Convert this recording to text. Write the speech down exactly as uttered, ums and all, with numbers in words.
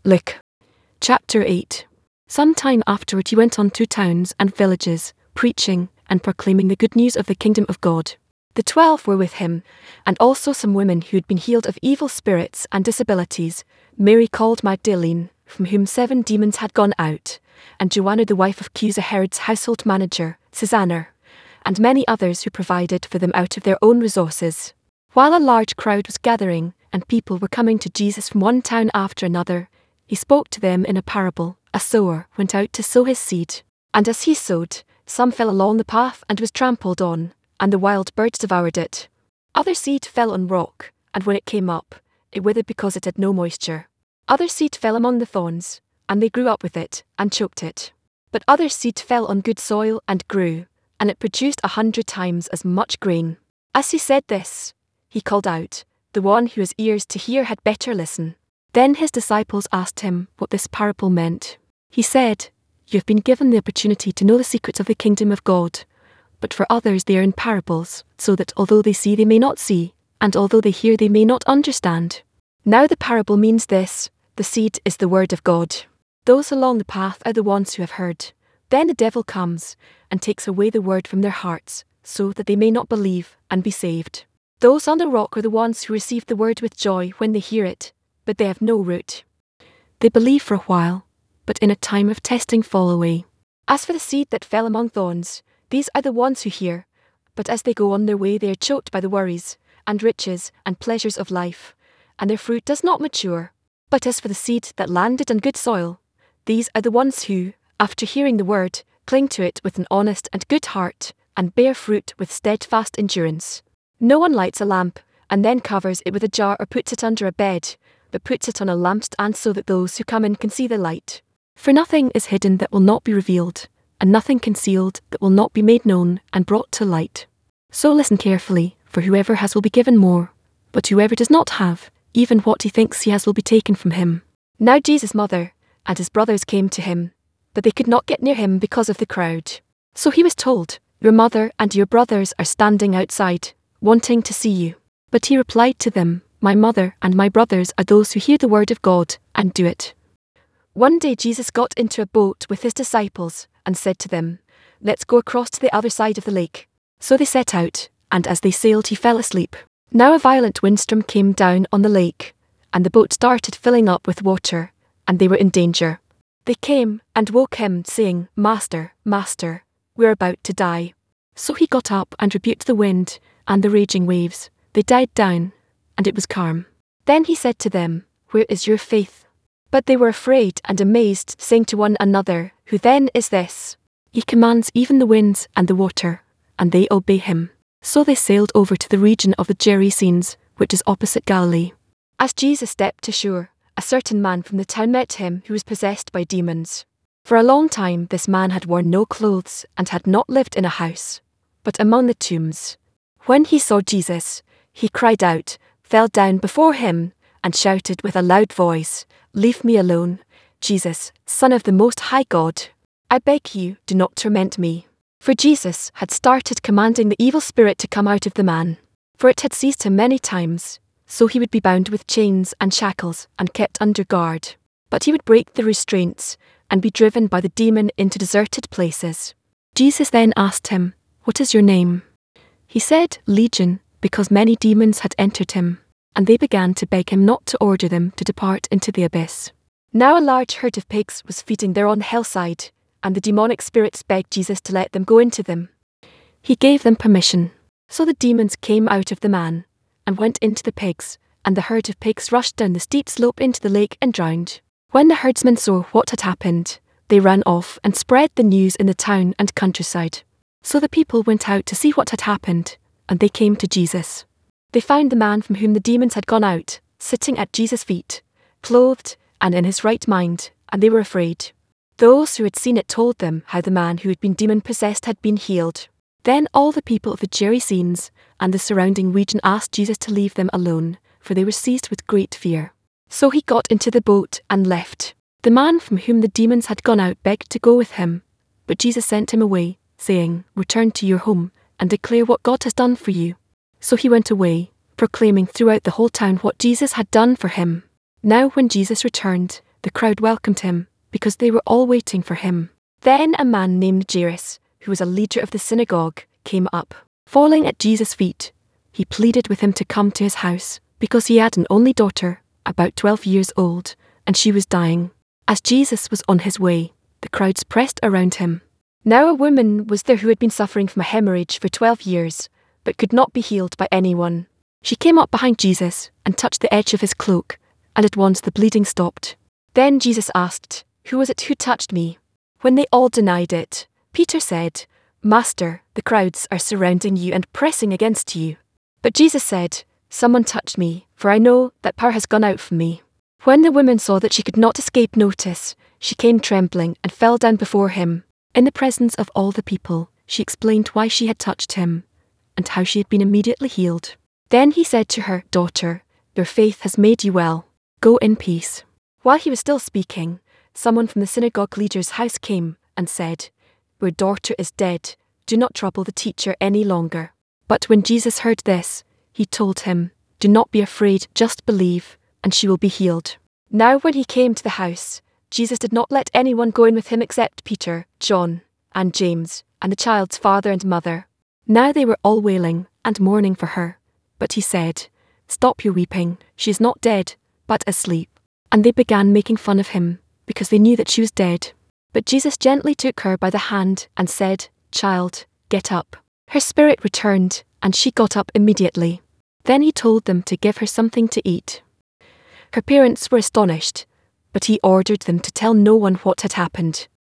Luke. Chapter eight. Some time afterward he went on to towns and villages, preaching and proclaiming the good news of the kingdom of God. The twelve were with him, and also some women who had been healed of evil spirits and disabilities, Mary called Magdalene, from whom seven demons had gone out, and Joanna the wife of Chuza Herod's household manager, Susanna, and many others who provided for them out of their own resources. While a large crowd was gathering, and people were coming to Jesus from one town after another, he spoke to them in a parable. A sower went out to sow his seed, and as he sowed, some fell along the path and was trampled on, and the wild birds devoured it. Other seed fell on rock, and when it came up, it withered because it had no moisture. Other seed fell among the thorns, and they grew up with it, and choked it. But other seed fell on good soil and grew, and it produced a hundred times as much grain. As he said this, he called out, "The one who has ears to hear had better listen." Then his disciples asked him what this parable meant. He said, "You have been given the opportunity to know the secrets of the kingdom of God, but for others they are in parables, so that although they see they may not see, and although they hear they may not understand." Now the parable means this: the seed is the word of God. Those along the path are the ones who have heard. Then the devil comes and takes away the word from their hearts, so that they may not believe and be saved. Those on the rock are the ones who receive the word with joy when they hear it, but they have no root. They believe for a while, but in a time of testing fall away. As for the seed that fell among thorns, these are the ones who hear, but as they go on their way they are choked by the worries, and riches, and pleasures of life, and their fruit does not mature. But as for the seed that landed on good soil, these are the ones who, after hearing the word, cling to it with an honest and good heart, and bear fruit with steadfast endurance. No one lights a lamp, and then covers it with a jar or puts it under a bed, but puts it on a lampstand so that those who come in can see the light. For nothing is hidden that will not be revealed, and nothing concealed that will not be made known and brought to light. So listen carefully, for whoever has will be given more, but whoever does not have, even what he thinks he has will be taken from him. Now Jesus' mother and his brothers came to him, but they could not get near him because of the crowd. So he was told, "Your mother and your brothers are standing outside, wanting to see you." But he replied to them, "My mother and my brothers are those who hear the word of God and do it." One day Jesus got into a boat with his disciples and said to them, "Let's go across to the other side of the lake." So they set out, and as they sailed he fell asleep. Now a violent windstorm came down on the lake, and the boat started filling up with water, and they were in danger. They came and woke him, saying, "Master, Master, we're about to die." So he got up and rebuked the wind and the raging waves. They died down, and it was calm. Then he said to them, "Where is your faith?" But they were afraid and amazed, saying to one another, "Who then is this? He commands even the winds and the water, and they obey him." So they sailed over to the region of the Gerasenes, which is opposite Galilee. As Jesus stepped to shore, a certain man from the town met him who was possessed by demons. For a long time this man had worn no clothes and had not lived in a house, but among the tombs. When he saw Jesus, he cried out, fell down before him, and shouted with a loud voice, "Leave me alone, Jesus, Son of the Most High God. I beg you, do not torment me." For Jesus had started commanding the evil spirit to come out of the man. For it had seized him many times, so he would be bound with chains and shackles and kept under guard. But he would break the restraints and be driven by the demon into deserted places. Jesus then asked him, "What is your name?" He said, "Legion," because many demons had entered him, and they began to beg him not to order them to depart into the abyss. Now a large herd of pigs was feeding there on the hillside, and the demonic spirits begged Jesus to let them go into them. He gave them permission. So the demons came out of the man, and went into the pigs, and the herd of pigs rushed down the steep slope into the lake and drowned. When the herdsmen saw what had happened, they ran off and spread the news in the town and countryside. So the people went out to see what had happened, and they came to Jesus. They found the man from whom the demons had gone out, sitting at Jesus' feet, clothed and in his right mind, and they were afraid. Those who had seen it told them how the man who had been demon-possessed had been healed. Then all the people of the Gerasenes and the surrounding region asked Jesus to leave them alone, for they were seized with great fear. So he got into the boat and left. The man from whom the demons had gone out begged to go with him, but Jesus sent him away, saying, "Return to your home and declare what God has done for you." So he went away, proclaiming throughout the whole town what Jesus had done for him. Now when Jesus returned, the crowd welcomed him, because they were all waiting for him. Then a man named Jairus, who was a leader of the synagogue, came up. Falling at Jesus' feet, he pleaded with him to come to his house, because he had an only daughter, about twelve years old, and she was dying. As Jesus was on his way, the crowds pressed around him. Now a woman was there who had been suffering from a hemorrhage for twelve years, but could not be healed by anyone. She came up behind Jesus and touched the edge of his cloak, and at once the bleeding stopped. Then Jesus asked, "Who was it who touched me?" When they all denied it, Peter said, "Master, the crowds are surrounding you and pressing against you." But Jesus said, "Someone touched me, for I know that power has gone out from me." When the woman saw that she could not escape notice, she came trembling and fell down before him. In the presence of all the people, she explained why she had touched him, and how she had been immediately healed. Then he said to her, "Daughter, your faith has made you well. Go in peace." While he was still speaking, someone from the synagogue leader's house came and said, "Your daughter is dead. Do not trouble the teacher any longer." But when Jesus heard this, he told him, "Do not be afraid, just believe, and she will be healed." Now when he came to the house, Jesus did not let anyone go in with him except Peter, John, and James, and the child's father and mother. Now they were all wailing and mourning for her. But he said, "Stop your weeping, she is not dead, but asleep." And they began making fun of him, because they knew that she was dead. But Jesus gently took her by the hand and said, "Child, get up." Her spirit returned, and she got up immediately. Then he told them to give her something to eat. Her parents were astonished, but he ordered them to tell no one what had happened.